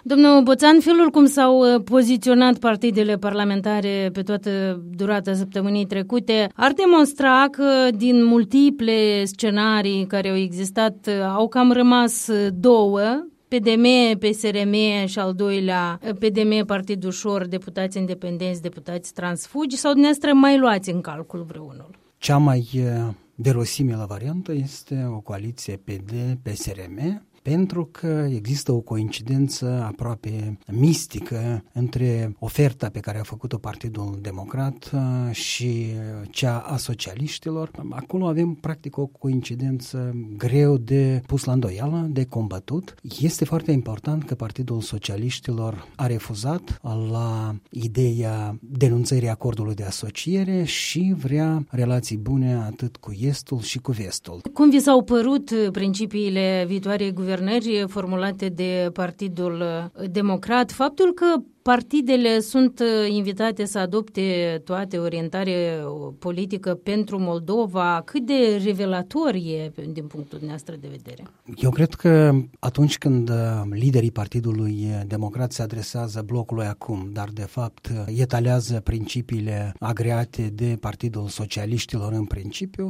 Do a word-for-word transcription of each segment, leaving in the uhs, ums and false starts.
Domnul Boțan, felul cum s-au poziționat partidele parlamentare pe toată durata săptămânii trecute ar demonstra că din multiple scenarii care au existat au cam rămas două, P D M, P S R M și al doilea P D M, Partid Ușor, deputați independenți, deputați transfugi, sau dumneavoastră mai luați în calcul vreunul? Cea mai verosimilă variantă este o coaliție P D P S R M, pentru că există o coincidență aproape mistică între oferta pe care a făcut-o Partidul Democrat și cea a socialiștilor. Acolo avem practic o coincidență greu de pus la îndoială, de combătut. Este foarte important că Partidul Socialiștilor a refuzat la ideea denunțării acordului de asociere și vrea relații bune atât cu Estul și cu Vestul. Cum vi s-au părut principiile viitoarei guvernări formulate de Partidul Democrat? Faptul că partidele sunt invitate să adopte toate orientare politică pentru Moldova, cât de revelator e din punctul dumneavoastră de vedere? Eu cred că atunci când liderii Partidului Democrat se adresează blocului acum, dar de fapt etalează principiile agreate de Partidul Socialiștilor în principiu,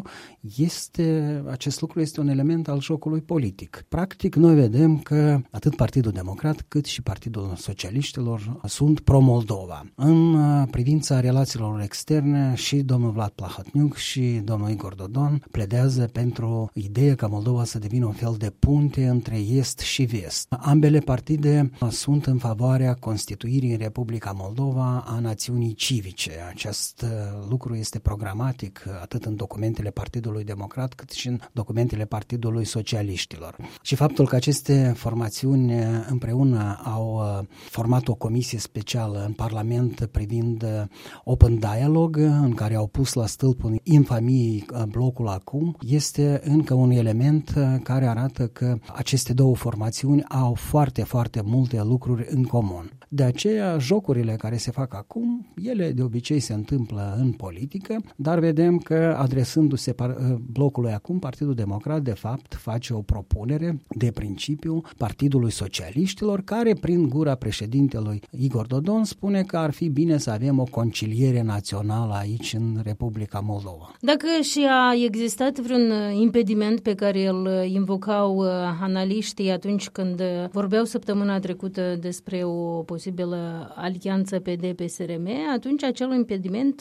este, acest lucru este un element al jocului politic. Practic, noi vedem că atât Partidul Democrat cât și Partidul Socialiștilor sunt pro-Moldova. În privința relațiilor externe și domnul Vlad Plahotniuc și domnul Igor Dodon pledează pentru ideea ca Moldova să devină un fel de punte între Est și Vest. Ambele partide sunt în favoarea constituirii în Republica Moldova a națiunii civice. Acest lucru este programatic atât în documentele Partidului Democrat cât și în documentele Partidului Socialiștilor. Și faptul că aceste formațiuni împreună au format o comisie specială în Parlament privind Open Dialogue, în care au pus la stâlpul infamiei blocul acum, este încă un element care arată că aceste două formațiuni au foarte, foarte multe lucruri în comun. De aceea, jocurile care se fac acum, ele de obicei se întâmplă în politică, dar vedem că adresându-se blocului acum, Partidul Democrat, de fapt, face o propunere de principiu Partidului Socialiștilor, care, prin gura președintelui Igor Dodon, spune că ar fi bine să avem o conciliere națională aici în Republica Moldova. Dacă și a existat vreun impediment pe care îl invocau analiștii atunci când vorbeau săptămâna trecută despre o posibilă alianță P D P S R M, atunci acel impediment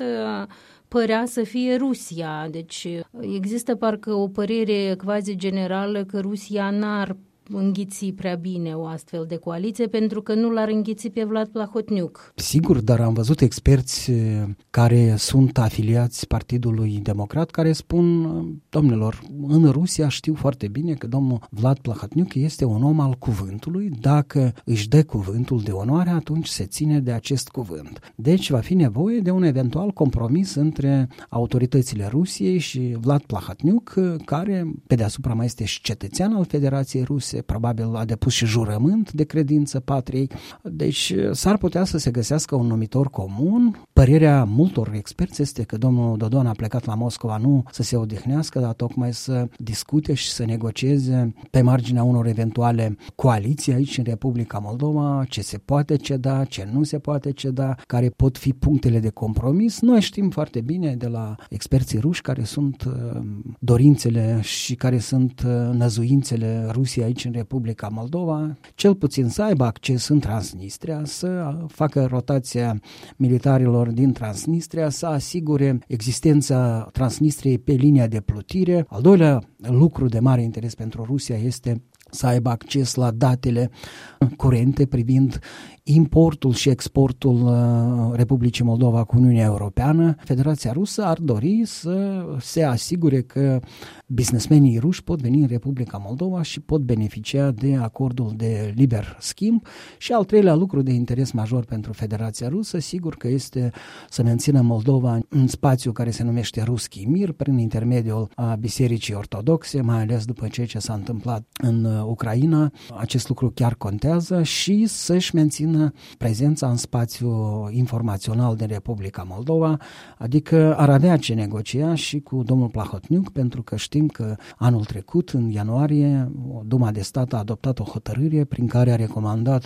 părea să fie Rusia. Deci există parcă o părere quasi generală că Rusia n-ar înghiți prea bine o astfel de coaliție, pentru că nu l-ar înghiți pe Vlad Plahotniuc. Sigur, dar am văzut experți care sunt afiliați Partidului Democrat care spun, domnilor, în Rusia știu foarte bine că domnul Vlad Plahotniuc este un om al cuvântului. Dacă își dă cuvântul de onoare, atunci se ține de acest cuvânt. Deci va fi nevoie de un eventual compromis între autoritățile Rusiei și Vlad Plahotniuc, care pe deasupra mai este și cetățean al Federației Ruse, probabil a depus și jurământ de credință patriei. Deci s-ar putea să se găsească un numitor comun. Părerea multor experți este că domnul Dodon a plecat la Moscova nu să se odihnească, dar tocmai să discute și să negocieze pe marginea unor eventuale coaliții aici în Republica Moldova, ce se poate ceda, ce nu se poate ceda, care pot fi punctele de compromis. Noi știm foarte bine de la experții ruși care sunt dorințele și care sunt năzuințele Rusiei aici în Republica Moldova, cel puțin să aibă acces în Transnistria, să facă rotația militarilor din Transnistria, să asigure existența Transnistriei pe linia de plutire. Al doilea lucru de mare interes pentru Rusia este să aibă acces la datele curente privind importul și exportul Republicii Moldova cu Uniunea Europeană. Federația Rusă ar dori să se asigure că businessmenii ruși pot veni în Republica Moldova și pot beneficia de acordul de liber schimb. Și al treilea lucru de interes major pentru Federația Rusă, sigur că este să mențină Moldova în spațiu care se numește Ruski Mir, prin intermediul Bisericii Ortodoxe, mai ales după ceea ce s-a întâmplat în Ucraina. Acest lucru chiar contează și să-și mențină prezența în spațiu informațional din Republica Moldova, adică ar avea ce negocia și cu domnul Plahotniuc, pentru că știm că anul trecut, în ianuarie, Duma de Stat a adoptat o hotărâre prin care a recomandat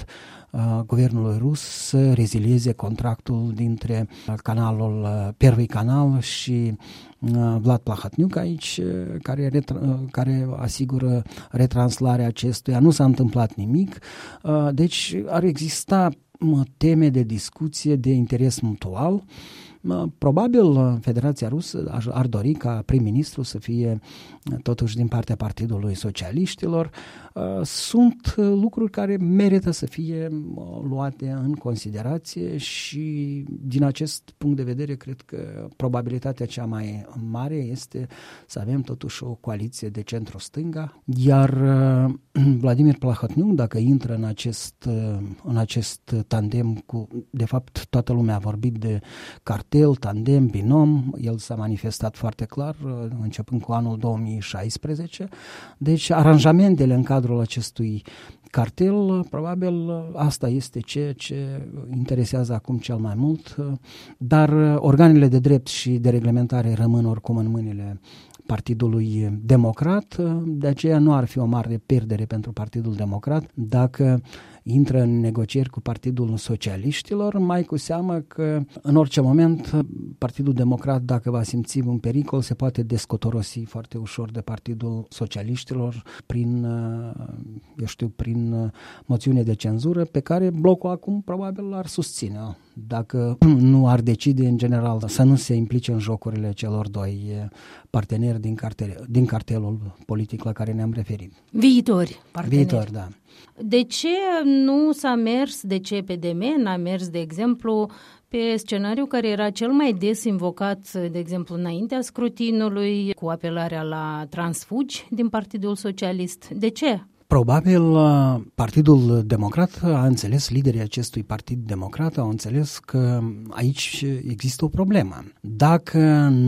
uh, guvernului rus să rezilieze contractul dintre canalul uh, Первый canal și uh, Vlad Plahotniuc aici, uh, care, retra- uh, care asigură retranslarea acestuia. Nu s-a întâmplat nimic, uh, deci ar exista uh, teme de discuție de interes mutual. Probabil Federația Rusă ar dori ca prim-ministru să fie totuși din partea Partidului Socialiștilor. Sunt lucruri care merită să fie luate în considerație și din acest punct de vedere cred că probabilitatea cea mai mare este să avem totuși o coaliție de centru-stânga, iar Vladimir Plahotniuc, dacă intră în acest, în acest tandem cu, de fapt toată lumea a vorbit de cartel, tandem, binom, el s-a manifestat foarte clar începând cu anul două mii șaisprezece, deci aranjamentele în cadrul acestui cartel, probabil asta este ceea ce interesează acum cel mai mult, dar organele de drept și de reglementare rămân oricum în mâinile Partidului Democrat, de aceea nu ar fi o mare pierdere pentru Partidul Democrat dacă intră în negocieri cu Partidul Socialiștilor, mai cu seamă că în orice moment Partidul Democrat, dacă va simți un pericol, se poate descotorosi foarte ușor de Partidul Socialiștilor prin, eu știu, prin moțiune de cenzură pe care blocul acum probabil ar susține, dacă nu ar decide în general să nu se implice în jocurile celor doi parteneri din, cartel, din cartelul politic la care ne-am referit. Viitori parteneri. Viitori, da. De ce nu s-a mers, de ce P D M n-a mers, de exemplu, pe scenariul care era cel mai des invocat, de exemplu, înaintea scrutinului, cu apelarea la transfugi din Partidul Socialist? De ce? Probabil Partidul Democrat a înțeles, liderii acestui Partid Democrat au înțeles că aici există o problemă. Dacă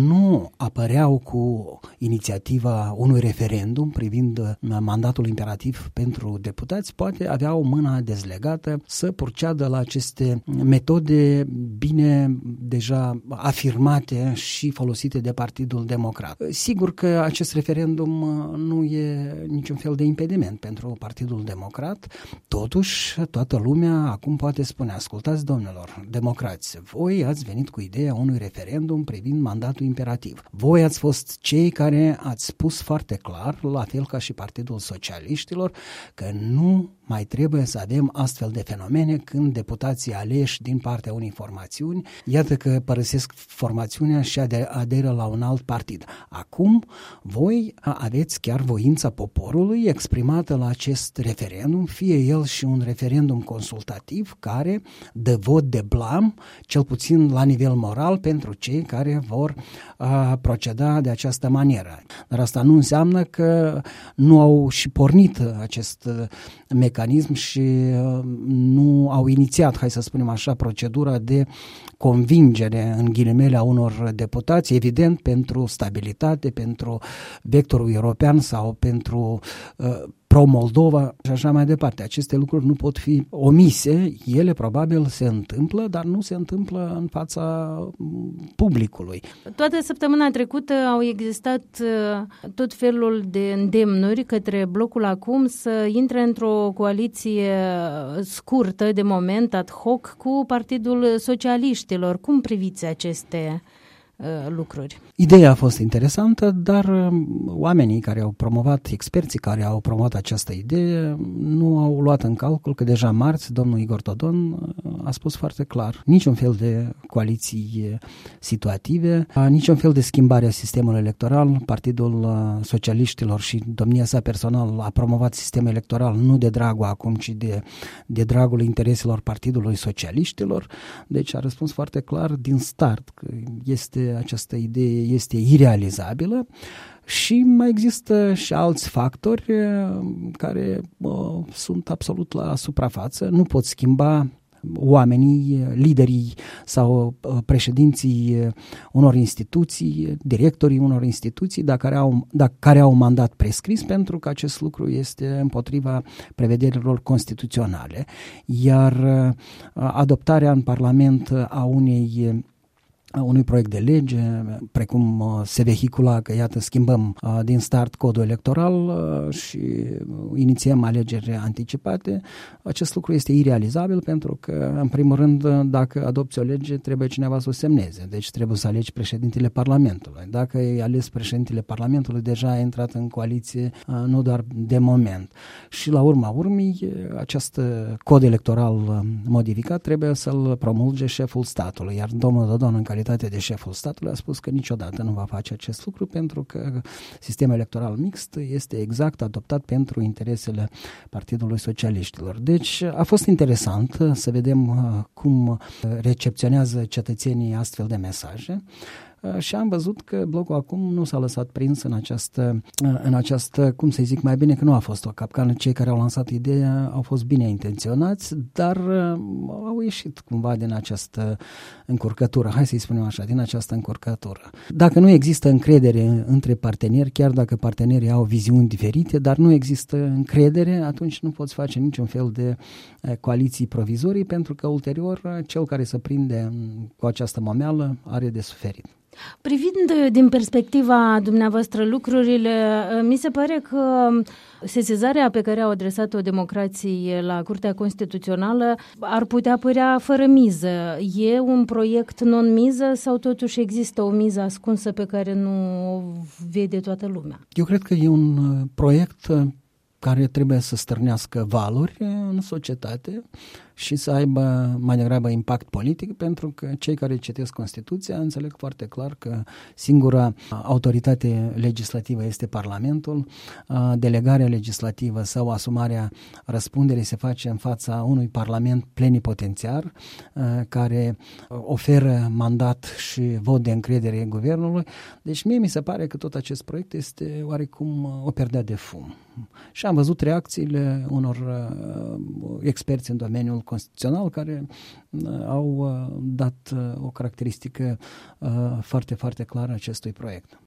nu apăreau cu inițiativa unui referendum privind mandatul imperativ pentru deputați, poate aveau mâna dezlegată să proceadă la aceste metode bine deja afirmate și folosite de Partidul Democrat. Sigur că acest referendum nu e niciun fel de impediment pentru Partidul Democrat, totuși toată lumea acum poate spune, ascultați domnilor, democrați, voi ați venit cu ideea unui referendum privind mandatul imperativ. Voi ați fost cei care ați spus foarte clar, la fel ca și Partidul Socialiștilor, că nu mai trebuie să avem astfel de fenomene când deputații aleși din partea unei formațiuni, iată că părăsesc formațiunea și aderă la un alt partid. Acum, voi aveți chiar voința poporului exprimată la acest referendum, fie el și un referendum consultativ care dă vot de blam, cel puțin la nivel moral, pentru cei care vor a, proceda de această manieră. Dar asta nu înseamnă că nu au și pornit acest mecanism și a, nu au inițiat, hai să spunem așa, procedura de convingere în ghilimele a unor deputați, evident pentru stabilitate, pentru vectorul european sau pentru uh, pro-Moldova și așa mai departe. Aceste lucruri nu pot fi omise, ele probabil se întâmplă, dar nu se întâmplă în fața publicului. Toată săptămâna trecută au existat tot felul de îndemnuri către blocul acum să intre într-o coaliție scurtă, de moment, ad hoc, cu Partidul Socialiștilor. Cum priviți aceste lucruri? Ideea a fost interesantă, dar oamenii care au promovat, experții care au promovat această idee, nu au luat în calcul că deja marți domnul Igor Dodon a spus foarte clar, niciun fel de coaliții situative, niciun fel de schimbare a sistemului electoral. Partidul Socialiștilor și domnia sa personal a promovat sistemul electoral nu de dragul acum, ci de, de dragul intereselor Partidului Socialiștilor. Deci a răspuns foarte clar din start că este această idee este irealizabilă și mai există și alți factori care uh, sunt absolut la suprafață. Nu pot schimba oamenii, liderii sau președinții unor instituții, directorii unor instituții, dacă care au, dacă care au mandat prescris, pentru că acest lucru este împotriva prevederilor constituționale. Iar adoptarea în Parlament a unei unui proiect de lege, precum se vehicula că, iată, schimbăm din start codul electoral și inițiem alegeri anticipate. Acest lucru este irealizabil pentru că, în primul rând, dacă adopți o lege, trebuie cineva să o semneze. Deci trebuie să alegi președintele Parlamentului. Dacă ai ales președintele Parlamentului, deja ai intrat în coaliție, nu doar de moment. Și la urma urmei, acest cod electoral modificat trebuie să-l promulge șeful statului. Iar domnul Dodon, în calitate de șeful statului, a spus că niciodată nu va face acest lucru pentru că sistemul electoral mixt este exact adoptat pentru interesele Partidului Socialiștilor. Deci a fost interesant să vedem cum recepționează cetățenii astfel de mesaje. Și am văzut că blocul acum nu s-a lăsat prins în această, în această, cum să zic mai bine, că nu a fost o capcană. Cei care au lansat ideea au fost bine intenționați, dar au ieșit cumva din această încurcătură, hai să-i spunem așa, din această încurcătură. Dacă nu există încredere între parteneri, chiar dacă partenerii au viziuni diferite, dar nu există încredere, atunci nu poți face niciun fel de coaliții provizorii, pentru că ulterior cel care se prinde cu această momeală are de suferit. Privind din perspectiva dumneavoastră lucrurile, mi se pare că sesizarea pe care au adresat-o democrații la Curtea Constituțională ar putea părea fără miză. E un proiect non-miză sau totuși există o miză ascunsă pe care nu o vede toată lumea? Eu cred că e un proiect care trebuie să stârnească valuri în societate și să aibă mai degrabă impact politic, pentru că cei care citesc Constituția înțeleg foarte clar că singura autoritate legislativă este Parlamentul, delegarea legislativă sau asumarea răspunderii se face în fața unui Parlament plenipotențiar care oferă mandat și vot de încredere guvernului. Deci mie mi se pare că tot acest proiect este oarecum o perdea de fum. Și am văzut reacțiile unor experți în domeniul constituțional care au dat o caracteristică foarte, foarte clară acestui proiect.